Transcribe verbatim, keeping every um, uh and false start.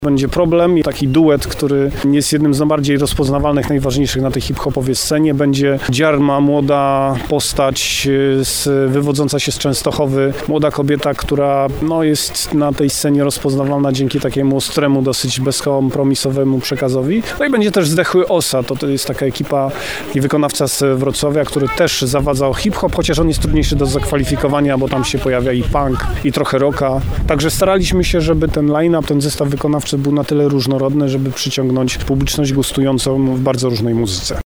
Będzie Problem, taki duet, który jest jednym z najbardziej rozpoznawalnych, najważniejszych na tej hip-hopowej scenie. Będzie Dziarma, młoda postać z, wywodząca się z Częstochowy, młoda kobieta, która no, jest na tej scenie rozpoznawalna dzięki takiemu ostremu, dosyć bezkompromisowemu przekazowi. No i będzie też Zdechły Osa, to, to jest taka ekipa i wykonawca z Wrocławia, który też zawadza o hip-hop, chociaż on jest trudniejszy do zakwalifikowania, bo tam się pojawia i punk, i trochę rocka. Także staraliśmy się, żeby ten line-up, ten zestaw wykonawczy był na tyle różnorodny, żeby przyciągnąć publiczność gustującą w bardzo różnej muzyce.